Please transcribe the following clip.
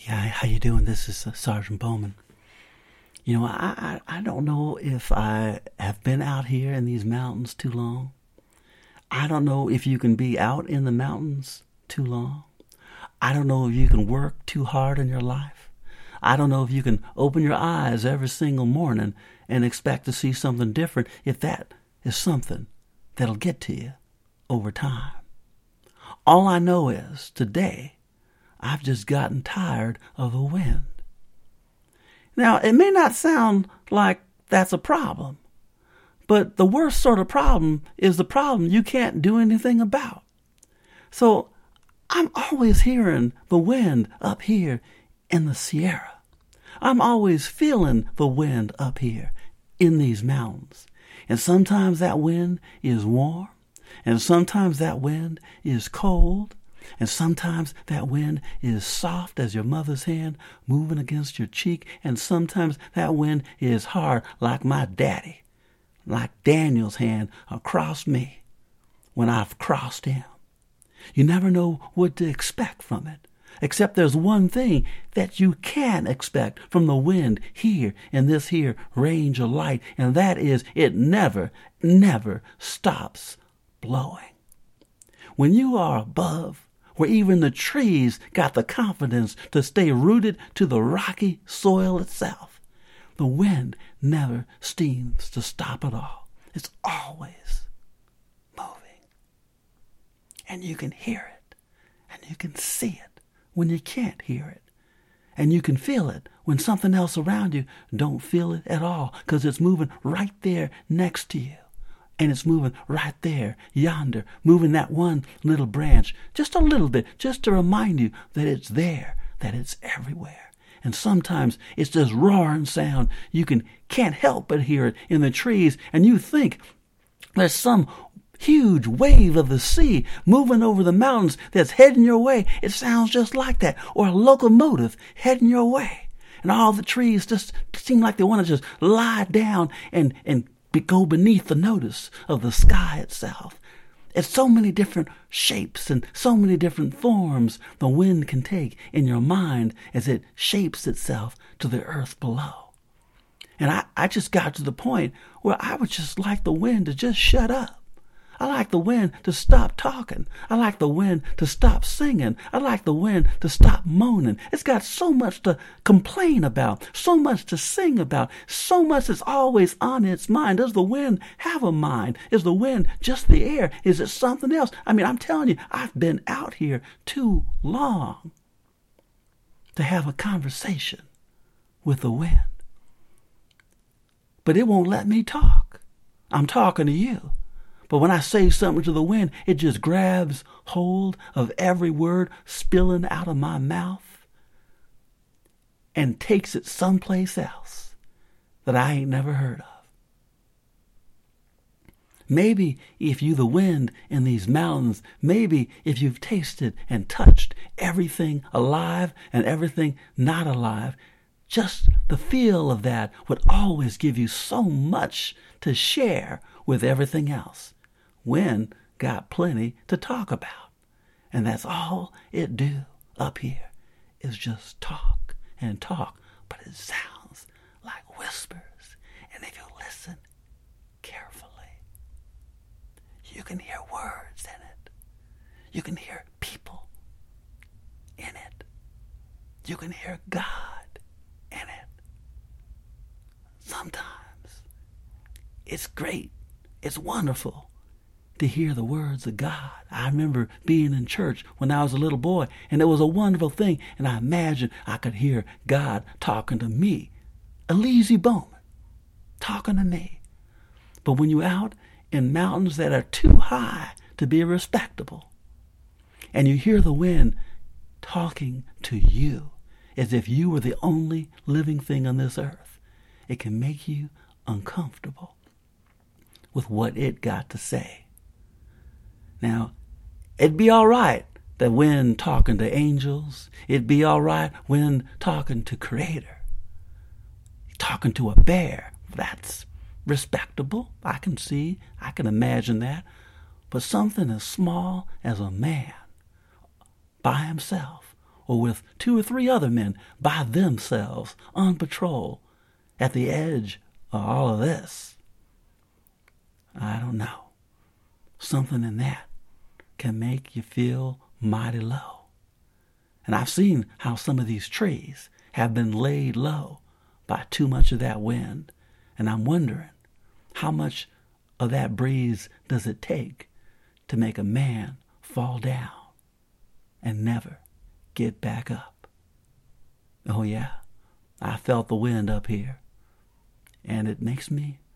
Yeah, how you doing? This is Sergeant Bowman. You know, I don't know if I have been out here in these mountains too long. I don't know if you can be out in the mountains too long. I don't know if you can work too hard in your life. I don't know if you can open your eyes every single morning and expect to see something different, if that is something that'll get to you over time. All I know is today I've just gotten tired of the wind. Now, it may not sound like that's a problem, but the worst sort of problem is the problem you can't do anything about. So I'm always hearing the wind up here in the Sierra. I'm always feeling the wind up here in these mountains. And sometimes that wind is warm, and sometimes that wind is cold, and sometimes that wind is soft as your mother's hand moving against your cheek, and sometimes that wind is hard like my daddy, like Daniel's hand across me when I've crossed him. You never know what to expect from it, except there's one thing that you can expect from the wind here in this here range of light, and that is it never, never stops blowing. When you are above, where even the trees got the confidence to stay rooted to the rocky soil itself, the wind never seems to stop at all. It's always moving. And you can hear it, and you can see it when you can't hear it. And you can feel it when something else around you don't feel it at all, because it's moving right there next to you. And it's moving right there, yonder, moving that one little branch just a little bit, just to remind you that it's there, that it's everywhere. And sometimes it's this roaring sound. You can't help but hear it in the trees, and you think there's some huge wave of the sea moving over the mountains that's heading your way. It sounds just like that, or a locomotive heading your way. And all the trees just seem like they want to just lie down and go beneath the notice of the sky itself. It's so many different shapes and so many different forms the wind can take in your mind as it shapes itself to the earth below. And I just got to the point where I would just like the wind to just shut up. I like the wind to stop talking. I like the wind to stop singing. I like the wind to stop moaning. It's got so much to complain about, so much to sing about, so much is always on its mind. Does the wind have a mind? Is the wind just the air? Is it something else? I mean, I'm telling you, I've been out here too long to have a conversation with the wind. But it won't let me talk. I'm talking to you. But when I say something to the wind, it just grabs hold of every word spilling out of my mouth and takes it someplace else that I ain't never heard of. Maybe if you the wind in these mountains, maybe if you've tasted and touched everything alive and everything not alive, just the feel of that would always give you so much to share with everything else. Wind got plenty to talk about. And that's all it do up here is just talk and talk. But it sounds like whispers. And if you listen carefully, you can hear words in it. You can hear people in it. You can hear God in it. Sometimes it's great. It's wonderful to hear the words of God. I remember being in church when I was a little boy, and it was a wonderful thing, and I imagined I could hear God talking to me, Elyse Bowman, talking to me. But when you're out in mountains that are too high to be respectable, and you hear the wind talking to you as if you were the only living thing on this earth, it can make you uncomfortable with what it got to say. Now, it'd be all right that when talking to angels, it'd be all right when talking to Creator. Talking to a bear, that's respectable. I can imagine that. But something as small as a man by himself, or with 2 or 3 other men by themselves on patrol at the edge of all of this? I don't know. Something in that can make you feel mighty low. And I've seen how some of these trees have been laid low by too much of that wind. And I'm wondering, how much of that breeze does it take to make a man fall down and never get back up? Oh yeah, I felt the wind up here, and it makes me